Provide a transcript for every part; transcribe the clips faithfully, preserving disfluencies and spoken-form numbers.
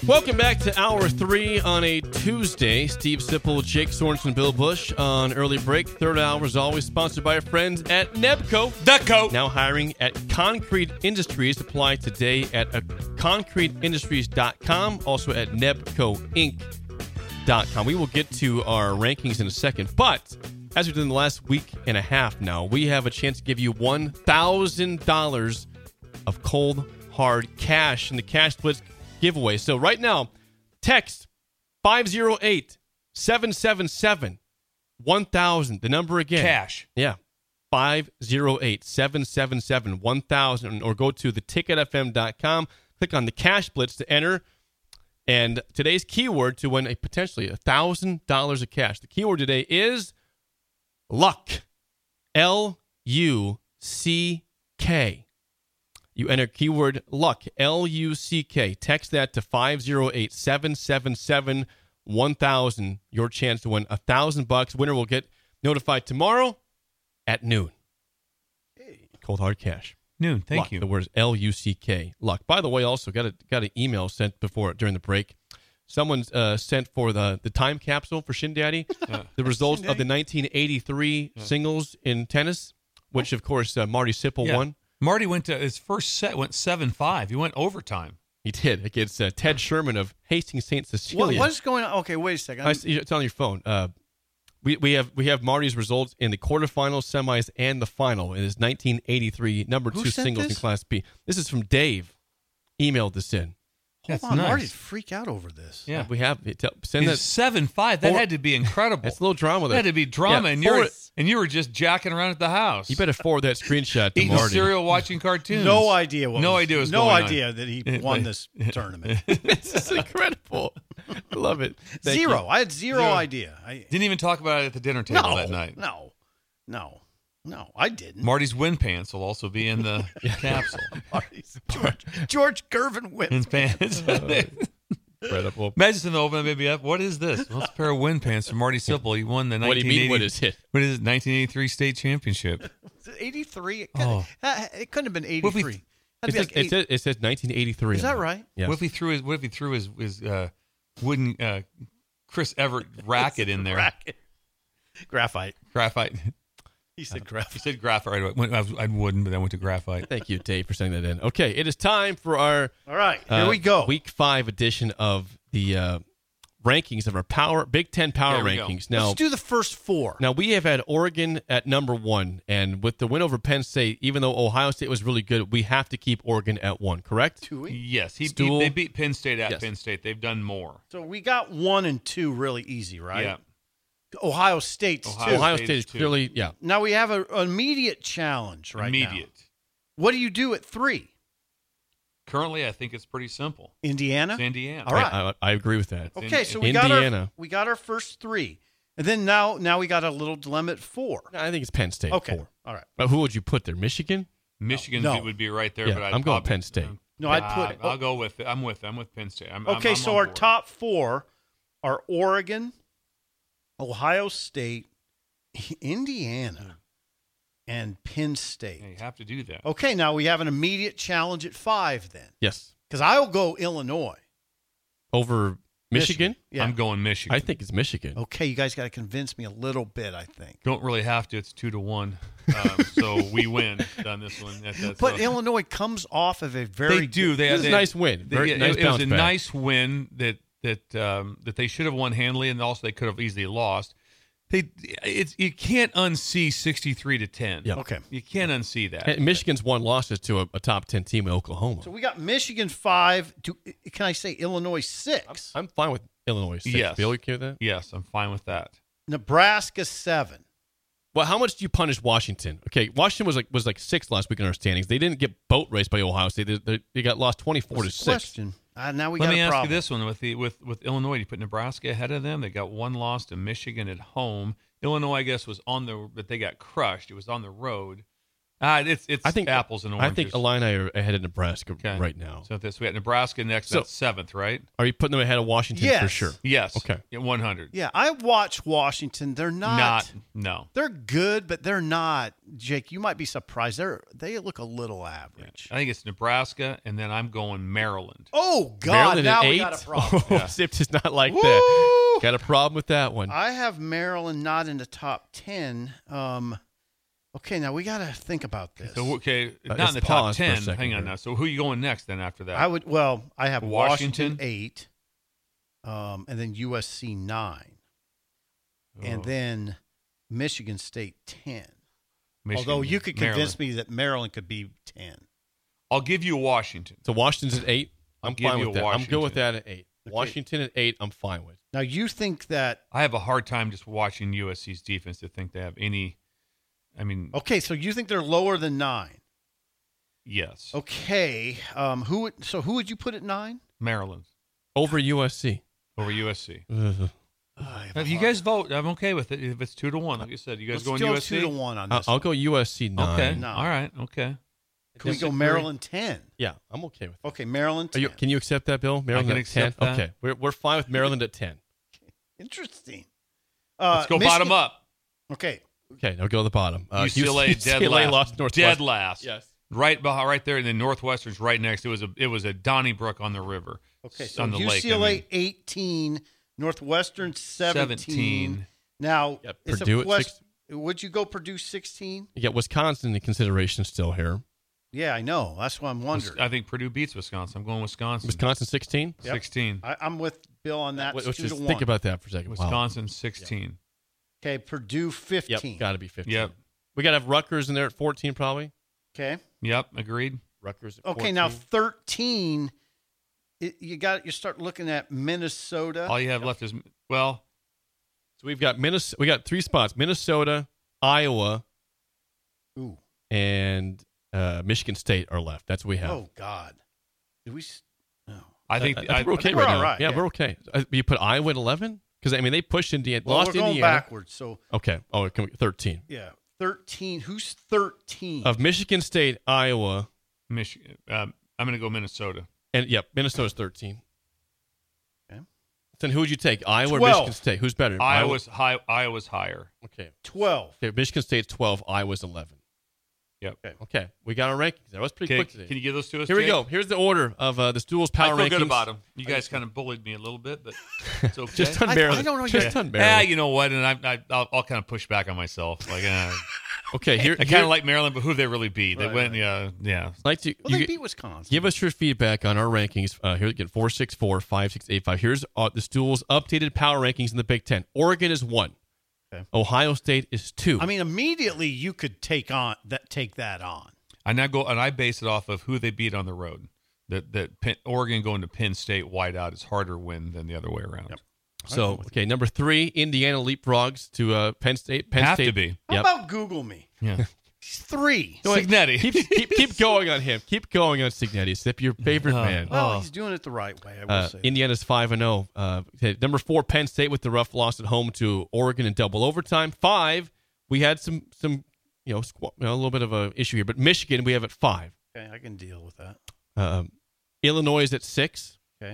Welcome back to Hour three on a Tuesday. Steve Sipple, Jake Sorensen, Bill Bush on early break. Third hour is always sponsored by our friends at Nebco. Nebco. Now hiring at Concrete Industries. Apply today at uh, concrete industries dot com. Also at nebco inc dot com. We will get to our rankings in a second. But as we've done the last week and a half now, we have a chance to give you one thousand dollars of cold, hard cash in the Cash Blitz giveaway. So right now, text five oh eight, seven seven seven, one thousand. The number again. Cash. Yeah. five oh eight, seven seven seven, one thousand. Or go to the ticket f m dot com. Click on the Cash Blitz to enter. And today's keyword to win a potentially one thousand dollars of cash. The keyword today is luck. L U C K. You enter keyword luck, L U C K. Text that to five oh eight, seven seven seven, one thousand. Your chance to win one thousand bucks. Winner will get notified tomorrow at noon. Hey. Cold hard cash. Noon, thank luck. you. The word is L U C K, luck. By the way, also got a, got an email sent before during the break. Someone uh, sent for the, the time capsule for Shin Daddy, uh, the results of the nineteen eighty-three yeah. singles in tennis, which, of course, uh, Marty Sipple yeah. won. Marty went to his first set, went seven five. He went overtime. He did against uh, Ted Sherman of Hastings Saint Cecilia. What, what's going on? Okay, wait a second. I, it's on your phone. Uh, we we have we have Marty's results in the quarterfinals, semis, and the final. It is nineteen eighty-three number Who two sent singles this? in Class B. This is from Dave. Emailed this in. Hold That's on, nice. Marty'd freak out over this. Yeah, we have it. Tell, send He's that seven five. That Four- had to be incredible. That's a little drama That there. had to be drama, Yeah, and you're forward- and you were just jacking around at the house. You better forward that screenshot to eating Marty. cereal, watching cartoons. No idea what. No was, idea what's No going on. idea that he won this tournament. This is incredible. I love it. Thank zero. you. I had zero, Zero. idea. I, Didn't even talk about it at the dinner table no, that night. no, no, no. I didn't. Marty's wind pants will also be in the capsule. Marty's George, George Gervin wins. Wind pants. Incredible. Imagine in the open maybe up. What is this? Well, it's a pair of wind pants from Marty Sipple. He won the What do you nineteen eighty. mean, what is it? What is it? nineteen eighty-three state championship. Was it eighty-three? It, Oh. couldn't- it couldn't have been What if we- eighty-three. It That'd be says, like it, eight- says, it says nineteen eighty-three. Is that right? Yes. What if he threw his? What if he threw his his uh, wooden uh, Chris Everett racket in there? Racket. Graphite. Graphite. He said He graphite. said graphite. I, went, I, was, I wouldn't, but I went to graphite. Thank you, Dave, for sending that in. Okay, it is time for our All right, here uh, we go. Week five edition of the uh, rankings of our power Big Ten power There we go. rankings. Now, Let's do the first four. now we have had Oregon at number one, and with the win over Penn State, even though Ohio State was really good, we have to keep Oregon at one. Correct? Two weeks. Yes, he Stool. beat, they beat Penn State at Yes. Penn State. They've done more. So we got one and two really easy, right? Yeah. Ohio State's Ohio two. Ohio State State is is two. clearly, yeah. Now we have a- an immediate challenge right now. Immediate. What do you do at three? Currently, I think it's pretty simple. Indiana? It's Indiana. All right. I, I, I agree with that. Okay, in- so we got our Indiana. we got our first three. And then now now we got a little dilemma at four. I think it's Penn State. Okay. Four. All right. But who would you put there? Michigan? Michigan No. would be right there, Yeah, but I'd I'm going probably- Penn State. No, I'd Ah, put- I'll go with it. I'm with. I'm with Penn State. I'm, Okay, I'm, I'm so on our board. top four are Oregon, Ohio State, Indiana, and Penn State. Yeah, you have to do that. Okay, now we have an immediate challenge at five then. Yes. Because I'll go Illinois. Over Michigan? Yeah. I'm going Michigan. I think it's Michigan. Okay, you guys got to convince me a little bit, I think. Don't really have to. It's two to one. Um, so we win on this one. That, that's But so- Illinois comes off of a very they do. They, It was a they- nice win. they- Very it, nice it was bounce a back. nice win that that um, that they should have won handily, and also they could have easily lost. They it's you can't unsee sixty-three to ten. Yeah. Okay. You can't unsee that. And Michigan's one losses to a, a top ten team in Oklahoma. So we got Michigan five. To, can I say Illinois six? I'm fine with Illinois six. Yes. Bill, you okay with that? Yes, I'm fine with that. Nebraska seven. Well, how much do you punish Washington? Okay, Washington was like was like sixth last week in our standings. They didn't get boat raced by Ohio State. They, they, they got lost twenty-four to What's the six. question? Uh, now we Let got me a ask problem. you this one with the with with Illinois. You put Nebraska ahead of them. They got one loss to Michigan at home. Illinois, I guess, was on the but they got crushed. It was on the road. Ah, it's it's I think apples and I oranges. think Illini are ahead of Nebraska Okay. right now. So this we got Nebraska next. So- That's seventh, right? Are you putting them ahead of Washington Yes. for sure? Yes. Okay. Yeah, one hundred. Yeah, I watch Washington. They're not, Not no. They're good, but they're not. Jake, you might be surprised. They're they look a little average. I think it's Nebraska, and then I'm going Maryland. Oh God! Maryland now at we eight. got a problem. Oh, Zip does not like Woo! that. Got a problem with that one. I have Maryland not in the top ten. Um, okay, now we got to think about this. So okay, Uh, not in the top pause for a ten. second Hang on here. now. So who are you going next then after that? I would. Well, I have Washington, Washington? eight, um, and then U S C nine, and Oh, then Michigan State ten. Michigan, Although you could convince Maryland. me that Maryland could be ten. I'll give you Washington. So Washington's at eight. I'll I'm give fine you with that. I'm good with Washington. that at eight. Okay. Washington at eight. I'm fine with. Now you think that? I have a hard time just watching U S C's defense to think they have any. I mean, Okay, so you think they're lower than nine? yes, Okay. Um, who? Would, so who would you put at nine? Maryland Over U S C. over U S C. Ugh. If you guys vote, I'm okay with it. If it's two to one, like you said, you guys Let's going go U S C? two to one on I'll, this. I'll one. go U S C nine. Okay, No. all right, okay. Can we go Disagree. Maryland ten? Yeah, I'm okay with that. Okay, Maryland Are ten. you, can you accept that, Bill? Maryland can at accept ten? that. Okay. We're, we're fine with Maryland at ten. Interesting. Uh, Let's go Michigan- bottom up. Okay. Okay, now go to the bottom. Uh, U C L A U dead C L A last. lost to Northwestern. Dead last. Yes. Right behind, right there, and then Northwestern's right next. It was a it was a Donnybrook on the river. Okay, so on the U lake. C L A I mean, eighteen, Northwestern seventeen. seventeen. Now, Yep, it's Purdue a at quest- six. would you go Purdue sixteen? You get Wisconsin in consideration still here. Yeah, I know. That's what I'm wondering. I think Purdue beats Wisconsin. I'm going Wisconsin. Wisconsin sixteen? Yep. sixteen. I, I'm with Bill on that. Let's It's two just to think one. about that for a second. Wow. Wisconsin sixteen. Okay, Purdue fifteen. Yep, got to be fifteen. Yep. We got to have Rutgers in there at fourteen probably. Okay. Yep. Agreed. Rutgers at Okay, fourteen. now thirteen. It, you got you start looking at Minnesota. All you have left is well. So we've got Minnesota. We got three spots: Minnesota, Iowa, Ooh. and uh, Michigan State are left. That's what we have. Oh God. Did we? s- No. I think I, I I, think we're okay think we're right all now. right, yeah, yeah. we're okay. Uh, you put Iowa at eleven because I mean they pushed Indiana, Well, lost we're going Indiana. backwards. So Okay. Oh, can we, thirteen yeah, thirteen. Who's thirteen? of Michigan State, Iowa, Michigan. Um, I'm going to go Minnesota. and yep, Minnesota's thirteen. Okay. Then who would you take? Iowa or twelve. Michigan State? Who's better? Iowa's high. Iowa's higher. Okay. twelve. Okay. Michigan State's twelve. Iowa's eleven. Yep. Okay. Okay. We got our rankings. That was pretty Okay. quick today. Can you give those to us? Here we Jake? go. Here's the order of uh, the Stools Power I feel Rankings. good about them. You guys kind of bullied me a little bit, but it's okay. Just on I- Maryland. I don't know Just yet. on Ah, Maryland. you know what? And I, I, I'll, I'll kind of push back on myself. Like, uh, Okay. Here, I kind of like Maryland, but who they really beat? They Right, went, right. yeah, yeah. like to Well, you they get- beat Wisconsin. give us your feedback on our rankings. Uh, here again, four six four five six eight five. Here's uh, the Stools' updated power rankings in the Big Ten. Oregon is one. Okay. Ohio State is two. I mean, immediately you could take on that. Take that on. And I go and I base it off of who they beat on the road. That that Penn, Oregon going to Penn State wide out is harder win than the other way around. Yep. so okay, number three, Indiana leapfrogs to uh, Penn State. Penn Have State. to be. How Yep. about Google me? Yeah. He's three. Go ahead. Signetti. keep, keep keep going on him. Keep going on Signetti. Sip your favorite Uh, man. Well, Oh. he's doing it the right way. I will Uh, say. Indiana's five and zero. Uh, okay, number four, Penn State with the rough loss at home to Oregon in double overtime. Five, we had some some you know, squ- you know a little bit of a issue here, but Michigan we have at five. Okay, I can deal with that. Um, Illinois is at six. Okay.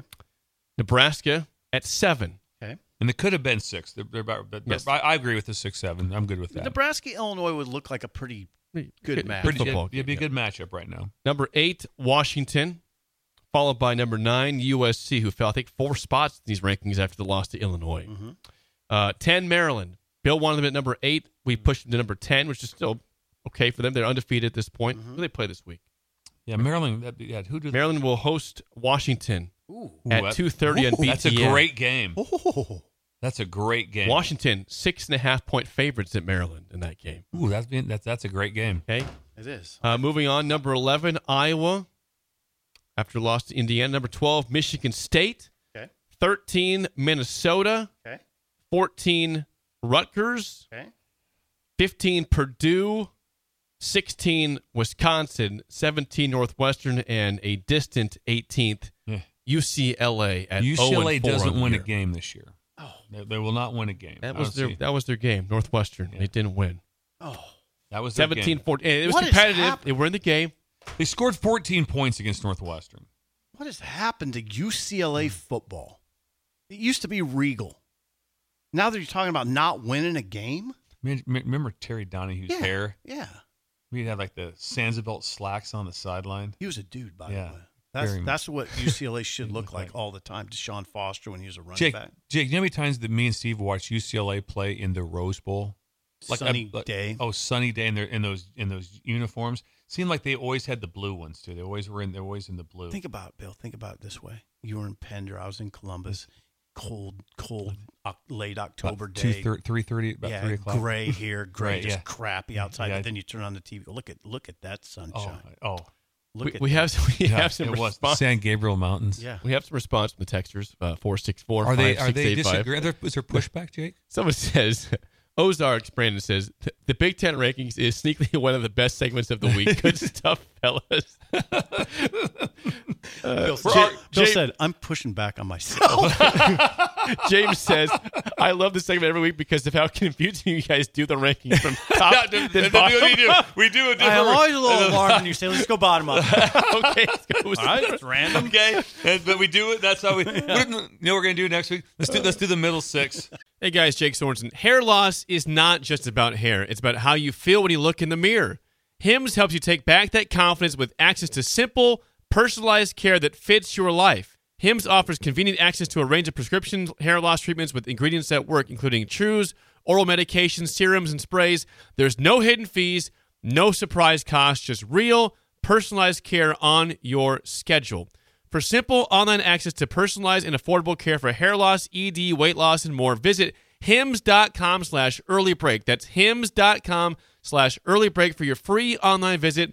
Nebraska at seven. Okay. And it could have been six. They're, they're about, but Yes. I, I agree with the six seven. I'm good with that. Nebraska Illinois would look like a pretty good match. Pretty, football it'd, it'd be a game, good matchup right now. Number eight, Washington, followed by number nine, U S C, who fell I think four spots in these rankings after the loss to Illinois. Mm-hmm. Uh, ten, Maryland. Bill wanted them at number eight. We pushed them to number ten, which is still okay for them. They're undefeated at this point. Mm-hmm. Who do they play this week? Yeah, Maryland. That'd be, yeah, who do Maryland will host Washington Ooh. at that- two thirty on B T N. That's a great game. Oh. That's a great game. Washington, six and a half point favorites at Maryland in that game. Ooh, that's been, that's that's a great game. Okay. It is. Uh, moving on, number eleven, Iowa. After loss to Indiana. Number twelve, Michigan State. Okay. thirteen, Minnesota. Okay. fourteen, Rutgers. Okay. fifteen, Purdue. sixteen, Wisconsin. seventeen, Northwestern. And a distant eighteenth, Yeah. U C L A at U C L A oh and four doesn't on the win a year. game this year. Oh. They, they will not win a game. That I was don't their see- that was their game. Northwestern. Yeah. They didn't win. Oh. That was their seventeen game. fourteen. It was What has competitive. happened? They were in the game. They scored fourteen points against Northwestern. What has happened to U C L A football? It used to be regal. Now that you're talking about not winning a game? Man, remember Terry Donahue's Yeah. hair? Yeah. We'd have like the Sanzabelt slacks on the sideline. He was a dude, by Yeah, the way. That's very that's what U C L A should look look like like. all the time. Deshaun Foster when he was a running Jake, back. Jake, you know how many times that me and Steve watched U C L A play in the Rose Bowl? Sunny uh, like- day. Oh, sunny day, in their in those in those uniforms. Seemed like they always had the blue ones too. They always were in. They're always in the blue. Think about it, Bill. Think about it this way. You were in Pender. I was in Columbus. Cold, cold, oc- late October About two day. thir- three thirty, about yeah, three o'clock. gray here, gray, Right, just yeah. crappy outside. Yeah. But then you turn on the T V. Look at, look at that Oh, sunshine. oh, Look We, at we that. have we yeah, have some it was response. San Gabriel Mountains. Yeah. We have some response from the texters. Uh, four six four. Are they five, are six, they eight, five. disagreeing? There- Is there pushback, Jake? Someone says, Ozarks, Brandon says, the Big Ten rankings is sneakily one of the best segments of the week. Good stuff, fellas. Uh, Bill, Jay- Bill Jay- said, I'm pushing back on myself. James says, I love this segment every week because of how confusing you guys do the rankings from top to bottom. we do. We do a different. I am always a little alarmed when you say, let's go bottom up. Okay, let's go. All right, it's random. Okay, and, but we do it. That's how we. What, you know what we're gonna do next week? Let's do. Let's do the middle six. Hey guys, Jake Sorensen. Hair loss is not just about hair. It's about how you feel when you look in the mirror. Hims helps you take back that confidence with access to simple, personalized care that fits your life. Hims offers convenient access to a range of prescription hair loss treatments with ingredients that work, including chews, oral medications, serums, and sprays. There's no hidden fees, no surprise costs, just real, personalized care on your schedule. For simple online access to personalized and affordable care for hair loss, E D, weight loss, and more, visit hims.com slash early break. That's hims.com slash early break for your free online visit.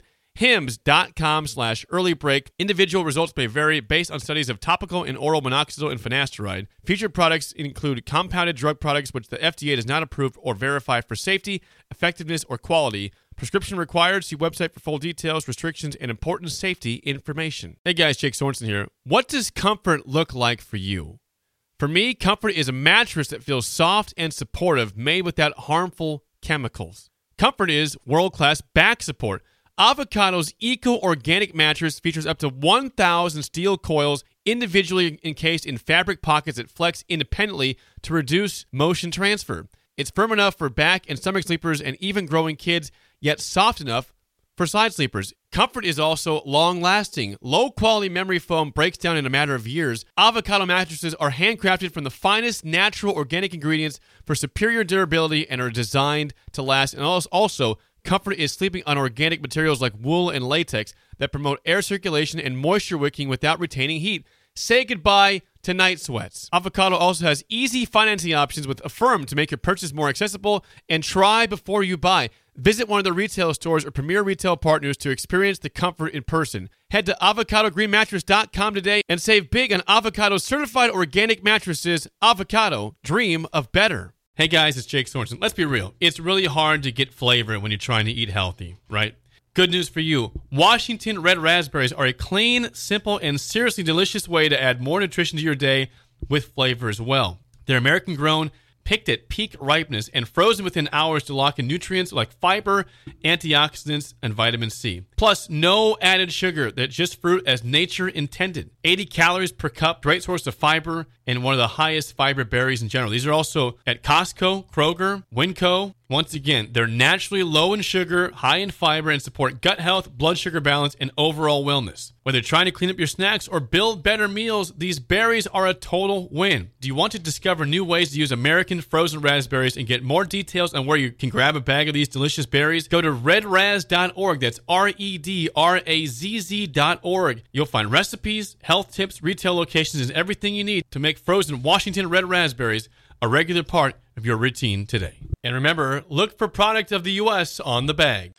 hims.com slash early break. Individual results may vary based on studies of topical and oral minoxidil and finasteride. Featured products include compounded drug products which the F D A does not approve or verify for safety, effectiveness, or quality. Prescription required. See website for full details, restrictions, and important safety information. Hey guys, Jake Sorensen here. What does comfort look like for you? For me, comfort is a mattress that feels soft and supportive, made without harmful chemicals. Comfort is world-class back support. Avocado's eco-organic mattress features up to one thousand steel coils individually encased in fabric pockets that flex independently to reduce motion transfer. It's firm enough for back and stomach sleepers and even growing kids, yet soft enough for side sleepers. Comfort is also long-lasting. Low-quality memory foam breaks down in a matter of years. Avocado mattresses are handcrafted from the finest natural organic ingredients for superior durability and are designed to last. And also, Comfort is sleeping on organic materials like wool and latex that promote air circulation and moisture wicking without retaining heat. Say goodbye to night sweats. Avocado also has easy financing options with Affirm to make your purchase more accessible, and try before you buy. Visit one of the retail stores or premier retail partners to experience the comfort in person. Head to avocado green mattress dot com today and save big on Avocado certified organic mattresses. Avocado, dream of better. Hey guys, it's Jake Sorensen. Let's be real. It's really hard to get flavor when you're trying to eat healthy, right? Good news for you. Washington Red Raspberries are a clean, simple, and seriously delicious way to add more nutrition to your day with flavor as well. They're American grown, picked at peak ripeness, and frozen within hours to lock in nutrients like fiber, antioxidants, and vitamin C. Plus, no added sugar. They're just fruit as nature intended. eighty calories per cup, great source of fiber, and one of the highest fiber berries in general. These are also at Costco, Kroger, Winco. Once again, they're naturally low in sugar, high in fiber, and support gut health, blood sugar balance, and overall wellness. Whether you're trying to clean up your snacks or build better meals, these berries are a total win. Do you want to discover new ways to use American frozen raspberries and get more details on where you can grab a bag of these delicious berries? Go to red raz dot org. That's R E D R A Z Z dot org. You'll find recipes, health tips, retail locations, and everything you need to make frozen Washington Red Raspberries a regular part of your routine today. And remember, look for product of the U S on the bag.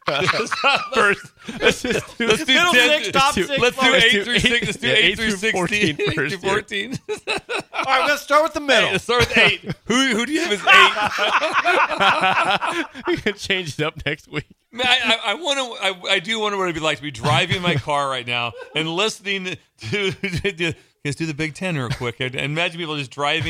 First, let's just do, Let's do Middle ten, six, top let's do, six, let's do let's eight do through eight- six. Let's do yeah, eight, eight through through sixteen. fourteen Eight through first, yeah. fourteen. All right, we're going to start with the middle. Hey, let's start with eight. Who who do you have as eight? we can change it up next week. Man, I, I, I want to. I, I do wonder what it'd be like to be driving in my car right now and listening to. to let's do the Big Ten real quick. And imagine people just driving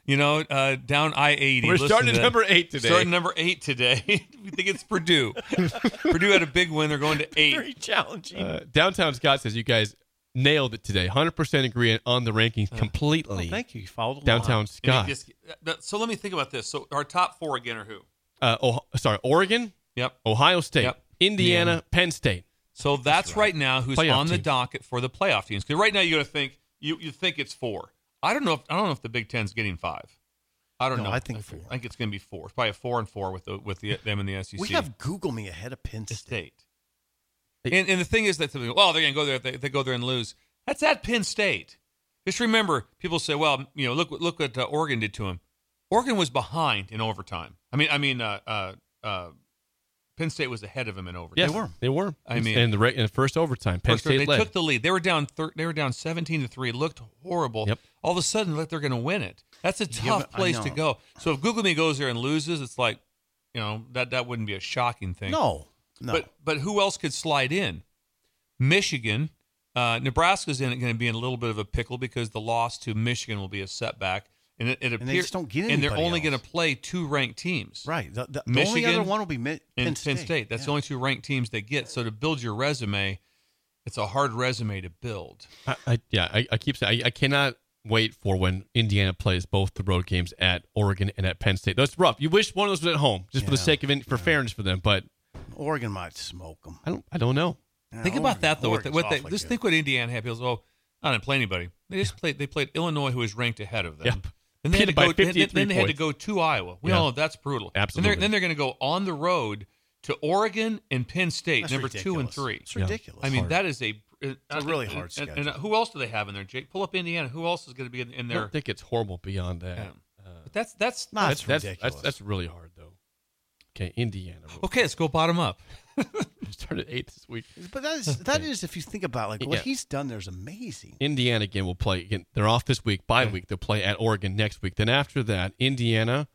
You know, uh, down I eighty. We're Listen starting to at that. number eight today. Starting number eight today. We think it's Purdue. Purdue had a big win. They're going to eight. Very challenging. Uh, Downtown Scott says you guys nailed it today. one hundred percent agree on the rankings completely. Oh, thank you. You followed along. Downtown And Scott. it just- that- so let me think about this. So our top four again are who? Uh, oh, sorry, Oregon, Yep. Ohio State, Yep. Indiana, Indiana. Penn State. So that's right now who's Playoff on the teams. docket for the playoff teams. Because right now you got to think you you think it's four. I don't know. If, I don't know if the Big Ten's getting five. I don't No, know. I think four. I think it's going to be four. It's probably a four and four with the with the them and the S E C. We have Google Me ahead of Penn the State. state. And, and the thing is that well, they're going to go there. If they, if they go there and lose. That's at Penn State. Just remember, people say, well, you know, look look what uh, Oregon did to him. Oregon was behind in overtime. I mean, I mean, uh, uh, uh, Penn State was ahead of him in overtime. Yes, They were. They were. I mean- in the, re- in the first overtime, Penn First, State they led. took the lead. They were down. Thir- they were down seventeen to three. It looked horrible. Yep. All of a sudden, like they're going to win it. That's a Yeah, tough but I place to know. go. So if Google Me goes there and loses, it's like, you know, that that wouldn't be a shocking thing. No, no. But but who else could slide in? Michigan, uh, Nebraska's in going to be in a little bit of a pickle because the loss to Michigan will be a setback, and it, it And they appears just don't get and they're anybody only going else. to play two ranked teams. right. The, the, the only Michigan other one will be Mi- Penn And State. Penn State. That's Yeah. the only two ranked teams they get. So to build your resume, it's a hard resume to build. I, I, yeah, I, I keep saying I, I cannot wait for when Indiana plays both the road games at Oregon and at Penn State. That's rough. You wish one of those was at home, just for the Yeah. sake of in, for fairness for them. But Oregon might smoke them. I don't. I don't know. Think about that though. With the, with the, just think what Indiana had. People say, "Oh, I didn't play anybody." They just played. They played Illinois, who was ranked ahead of them. Yep. Then they had to Beat by go. Then, fifty-three then they had to points. go to Iowa. We Yeah. all know that's brutal. Absolutely. And they're, then they're going to go on the road to Oregon and Penn State, That's number two and ridiculous. three. It's Yeah. ridiculous. I mean, Hard. that is a. It's a really hard and, and, schedule. who else do they have in there, Jake? Pull up Indiana. Who else is going to be in, in I there? don't think it's horrible beyond that. Yeah. Uh, But that's that's Nah, that's, it's that's, ridiculous. that's that's really hard though. Okay, Indiana. okay. Let's go bottom up. Started eighth this week. But that is that is if you think about like what Yeah. he's done there is amazing. Indiana again will play again. They're off this week. Bye week. They'll play at Oregon next week. Then after that, Indiana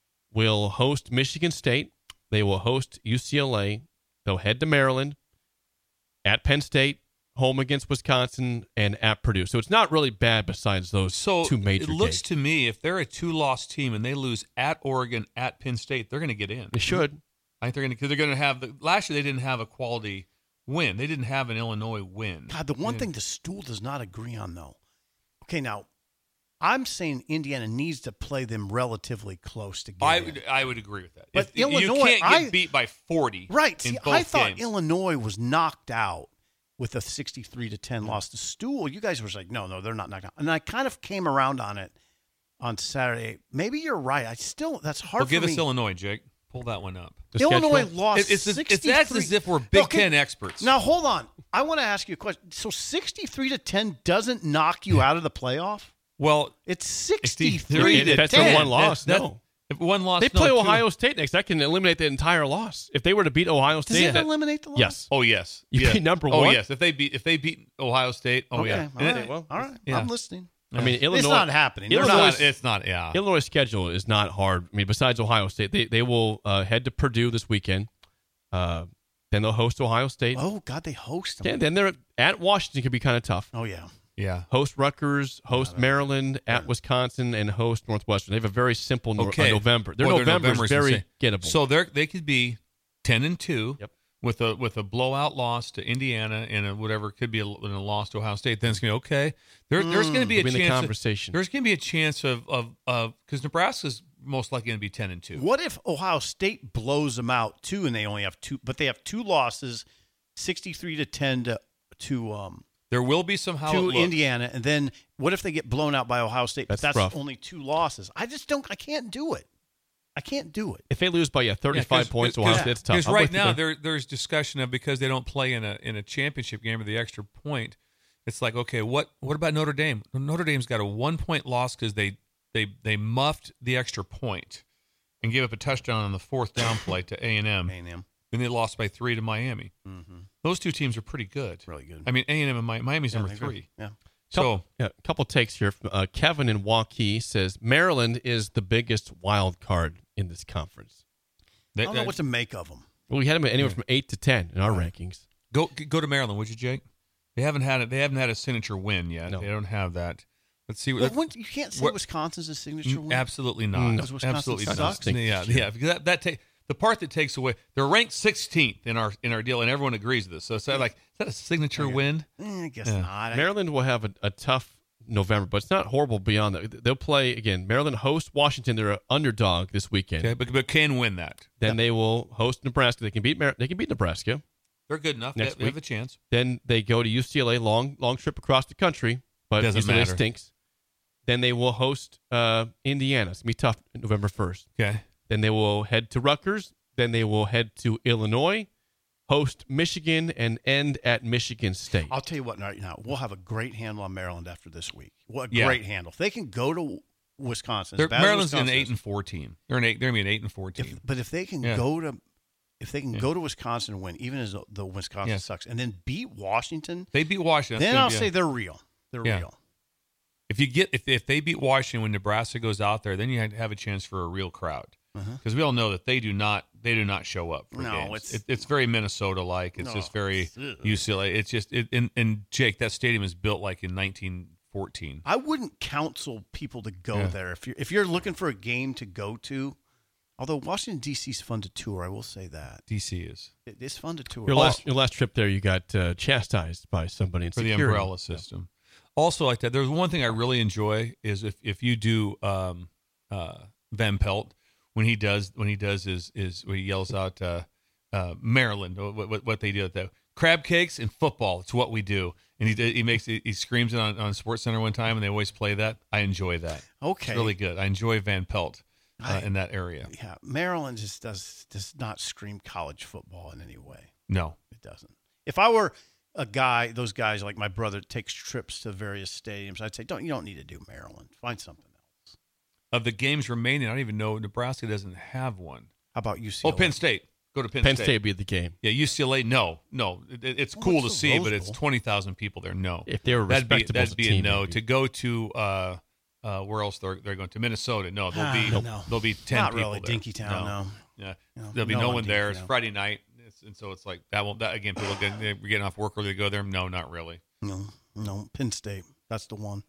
will host Michigan State. They will host U C L A. They'll head to Maryland, at Penn State, home against Wisconsin, and at Purdue. So it's not really bad besides those So two major it looks games. to me if they're a two-loss team and they lose at Oregon, at Penn State, they're going to get in. They should. I think they're going to because they're going to have the last year they didn't have a quality win. They didn't have an Illinois win. God, the one Yeah. thing the stool does not agree on though. Okay, now I'm saying Indiana needs to play them relatively close to get I in. would I would agree with that. But If- you Illinois, can't get I- beat by forty. Right. In See, both I thought games. Illinois was knocked out with a sixty-three to ten loss to Stool. You guys were like, no, no, they're not knocked out. And I kind of came around on it on Saturday. Maybe you're right. I still that's hard Well, for give me. us Illinois, Jake. Pull that one up. The Illinois schedule? lost It- it's as- it's sixty-three. that's as if we're Big Okay, Ten experts. Now hold on. I want to ask you a question. So sixty-three to ten doesn't knock you out of the playoff? Well, It's sixty-three sixty-three to That's ten. a one loss. That- No. if one loss. They no, play two- Ohio State next. That can eliminate the entire loss. If they were to beat Ohio Does State, it that- eliminate the loss? yes. Oh yes, You yeah. beat number Oh one? yes, if they beat if they beat Ohio State. Oh Okay. yeah. All And right. it- well, all right. yeah. I'm listening. I mean, Illinois. It's not happening. It's They're Illinois- not. It's not. Yeah. Illinois' schedule is not hard. I mean, besides Ohio State, they they will uh, head to Purdue this weekend. Uh, then they'll host Ohio State. Oh God, they host them. Yeah, then they're at Washington. Could be kind of tough. Oh yeah. Yeah. Host Rutgers, host Maryland, at Wisconsin, and host Northwestern. They have a very simple nor- Okay. uh, November. Their Well, their November November's is very insane. gettable. So they they could be ten and two. Yep. With a with a blowout loss to Indiana and a whatever could be a, and a loss to Ohio State, then it's gonna be okay. There, there's going to be a It'll be in the chance. conversation. Of, there's going to be a chance of of of because Nebraska's most likely going to be ten and two. What if Ohio State blows them out too, and they only have two, but they have two losses, sixty-three to ten to to um There will be some how it to looks. Indiana, and then what if they get blown out by Ohio State? But That's that's rough. only two losses. I just don't. I can't do it. I can't do it. if they lose by yeah, Yeah, thirty-five 'cause- points, 'cause- Ohio State's tough. Because I'm right with you now there. there there's discussion of because they don't play in a in a championship game or the extra point. It's like okay, what what about Notre Dame? Notre Dame's got a one point loss because they they they muffed the extra point and gave up a touchdown on the fourth down play to A and M. A and M, Then they lost by three to Miami. mm-hmm. Those two teams are pretty good. really good. I mean, A and M and Mi- Miami's Yeah, number I agree. three. Yeah. So Yeah, a couple takes here. Uh, Kevin in Waukee says Maryland is the biggest wild card in this conference. they, I don't know uh, what to make of them. Well, we had them anywhere from eight to ten in our rankings. go go to Maryland, would you, Jake? They haven't had it. They haven't had a signature win yet. No. They don't have that. Let's see. Well, when, you can't say what, Wisconsin's a signature win. Absolutely not. Because Wisconsin Absolutely sucks. not. Yeah, yeah. Because that, that take the part that takes away. They're ranked sixteenth in our in our deal, and everyone agrees with this. So it's like, is that a signature Okay. win? Eh, I guess Yeah. not. I- Maryland will have a, a tough November, but it's not horrible beyond that. They'll play again. Maryland hosts Washington. They're an underdog this weekend. Okay, but, but can win that. Then they will host Nebraska. They can beat Mar- they can beat Nebraska. They're good enough. Next they, they have week. a chance. Then they go to U C L A, long long trip across the country, but Doesn't U C L A matter. stinks. Then they will host uh, Indiana. It's gonna be tough November first. Okay. Then they will head to Rutgers. Then they will head to Illinois, host Michigan, and end at Michigan State. I'll tell you what right now. We'll have a great handle on Maryland after this week. What a Yeah. great handle. If they can go to Wisconsin. as They're, bad as Maryland's an Wisconsin eight is, and four team. They're an eight. They're gonna be an eight and four team. if, but if they can Yeah. go to if they can Yeah. go to Wisconsin and win, even as the Wisconsin Yeah. sucks, and then beat Washington, they beat Washington. that's then gonna I'll be a- say they're real. They're Yeah. real. if you get if if they beat Washington when Nebraska goes out there, then you have a chance for a real crowd. Because we all know that they do not they do not show up for No, games. it's- It, it's very Minnesota like. It's No. just very Ugh. U C L A. It's just it, and, and Jake, that stadium is built like in nineteen fourteen. I wouldn't counsel people to go Yeah. there if you're if you're looking for a game to go to. Although Washington D C is fun to tour, I will say that D C is it is fun to tour. Your last your last trip there, you got uh, chastised by somebody in for the security. umbrella system. Also, like that, there's one thing I really enjoy is if if you do um, uh, Van Pelt when he does when he does is is when he yells out uh, uh, Maryland what, what what they do at the crab cakes and football. It's what we do, and he he makes he screams it on on Sports Center one time, and they always play that. I enjoy that. Okay, It's really good. I enjoy Van Pelt uh, I- in that area. Yeah, Maryland just does does not scream college football in any way. No, It doesn't. If I were a guy, those guys like my brother takes trips to various stadiums, I'd say, don't you don't need to do Maryland. Find something else. of the games remaining, I don't even know Nebraska doesn't have one. How about U C Oh, L A? Penn State. Go to Penn, Penn State. State would be the game. Yeah, U C L A. No, no, it, it's Well, cool to it's the see, Rose but it's Bowl. twenty thousand people there. No, If they were that'd be respectable as that'd a be team, a no. maybe. To go to uh, uh, where else they're they're going to Minnesota? No, there'll be Ah, no. there'll be ten Not people really. there. Dinkytown, no. Yeah, No, there'll be no no on one there. It's Dinkytown. Friday night, it's, and so it's like that won't. That again, people get they're getting off work early to go there. No, not really. No, no, Penn State. That's the one.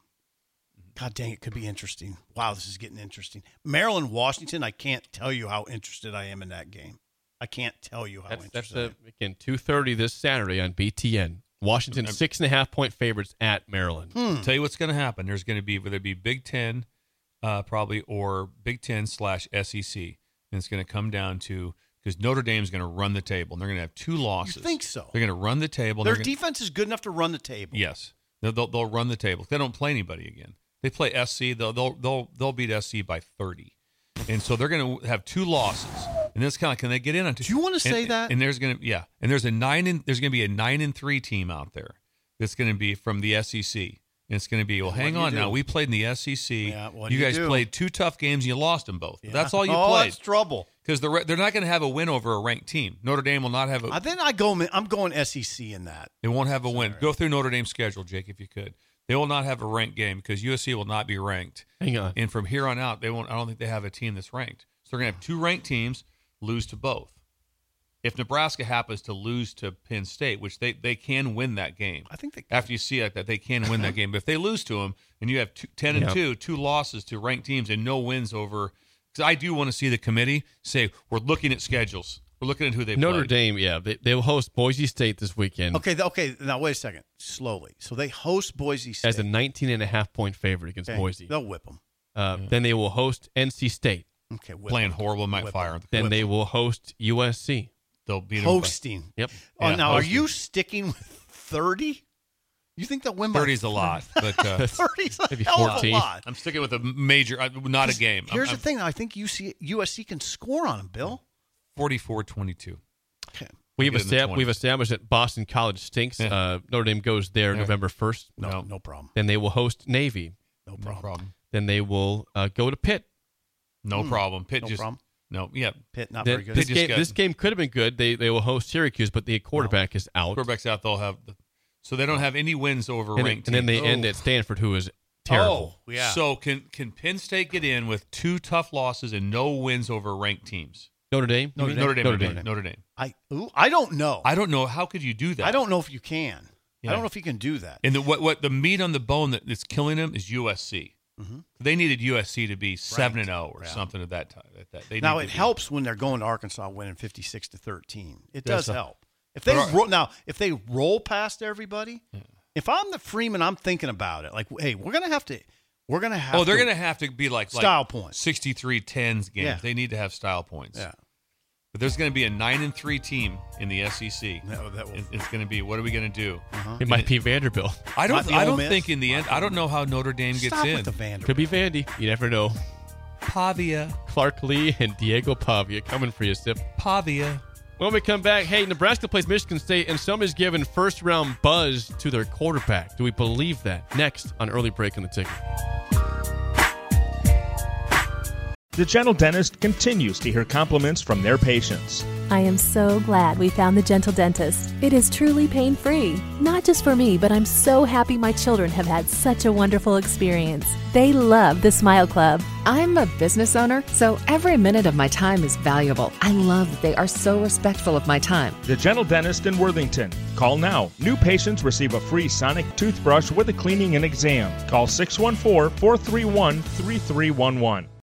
God dang, it could be interesting. Wow, this is getting interesting. Maryland, Washington. I can't tell you how interested I am in that game. I can't tell you how That's that's interested. uh, again two thirty this Saturday on B T N. Washington six and a half point favorites at Maryland. I am. Hmm. Tell you what's going to happen. There's going to be whether it be Big Ten, uh, probably or Big Ten slash S E C, and it's going to come down to because Notre Dame's going to run the table, and they're going to have two losses. You think so? They're going to run the table. and Their they're gonna- defense is good enough to run the table. Yes, they'll, they'll they'll run the table. They don't play anybody again. They play S C. They'll they'll they'll they'll beat S C by thirty, and so they're going to have two losses. And this kind of can they get in on two? Do you wanna say and, that? And there's going to yeah, and there's a nine and there's going to be a nine and three team out there that's going to be from the S E C. And it's going to be well. And what Hang do you on do? now. We played in the S E C. Yeah, what you do you guys do? played two tough games. and You lost them both. Yeah. That's all you oh, played that's trouble. because they're they're not going to have a win over a ranked team. Notre Dame will not have a. I then I go. I'm going S E C in that. They won't have a win. Go through Notre Dame's schedule, Jake, if you could. They will not have a ranked game because U S C will not be ranked. Hang on. And from here on out, they won't. I don't think they have a team that's ranked. So they're going to have two ranked teams lose to both. If Nebraska happens to lose to Penn State, which they, they can win that game. I think they. After you see like that, they can win that game. But if they lose to them and you have two, ten and Yep. two, two losses to ranked teams and no wins over, because I do want to see the committee say we're looking at schedules. We're looking at who they Notre played. Dame, yeah, they, they will host Boise State this weekend Okay. th- Okay. Now wait a second. Slowly. So they host Boise State. as a nineteen and a half point favorite against Okay, Boise. They'll whip them. Uh, Then they will host N C State. Okay. Whip Playing 'em. horrible, might Whip fire. 'em. Then Whip they 'em. will host U S C. They'll beat them by- hosting. Yep. Oh, Yeah, now hosting. are you sticking with thirty? You think they'll win by thirty's a lot, but uh, thirty's a Maybe hell of a fourteen. lot. I'm sticking with a major, uh, not a game. I'm- Here's I'm the thing. I think U C, U S C can score on them, Bill. forty-four twenty-two. Okay. We've, Get in the estab- twenties. we've established that Boston College stinks. Yeah. Uh, Notre Dame goes there Yeah. November first. No, No. no, problem. Then they will host Navy. No No problem. problem. Then they will uh, go to Pitt. No Hmm. problem. Pitt No just problem. no. Yeah, Pitt, not Then very good. this Pitt just game, got- this game could have been good. They they will host Syracuse, but the quarterback is out. quarterbacks out. They'll have the, so they don't have any wins over and, ranked and then teams. they end Oh. at Stanford, who is terrible. Oh, yeah. So can can Penn State get in with two tough losses and no wins over ranked teams? Notre Dame. you Notre mean? Dame. Notre Dame. Notre Notre Dame. Dame. Notre Dame. I ooh, I don't know. I, I don't know how could you do that. don't know if you can. Yeah. I don't know if he can do that. And the, what what the meat on the bone that, that's killing him is U S C. Mm-hmm. They needed U S C to be seven and zero or yeah. something of that time. That they now it be. helps when they're going to Arkansas winning fifty six to thirteen. It does That's help. If they our, ro- now if they roll past everybody, yeah. if I'm the Freeman, I'm thinking about it. Like, hey, we're gonna have to. We're gonna have. Oh, they're to gonna have to be like style like points, sixty-three tens games. Yeah. They need to have style points. Yeah. But there's going to be a nine and three team in the S E C. No, that will. It's going to be what are we going to do? Uh-huh. It might be Vanderbilt. I don't. I don't think in the end. I don't know how Notre Dame gets Stop in. With the Vanderbilt. Could be Vandy. You never know. Pavia, Clark Lee, and Diego Pavia coming for you, Sip. Pavia. When we come back, hey, Nebraska plays Michigan State, and somebody's giving first round buzz to their quarterback. Do we believe that? Next on Early Break on the Ticket. The Gentle Dentist continues to hear compliments from their patients. I am so glad we found the Gentle Dentist. It is truly pain-free. Not just for me, but I'm so happy my children have had such a wonderful experience. They love the Smile Club. I'm a business owner, so every minute of my time is valuable. I love that they are so respectful of my time. The Gentle Dentist in Worthington. Call now. New patients receive a free sonic toothbrush with a cleaning and exam. Call six one four, four three one, three three one one.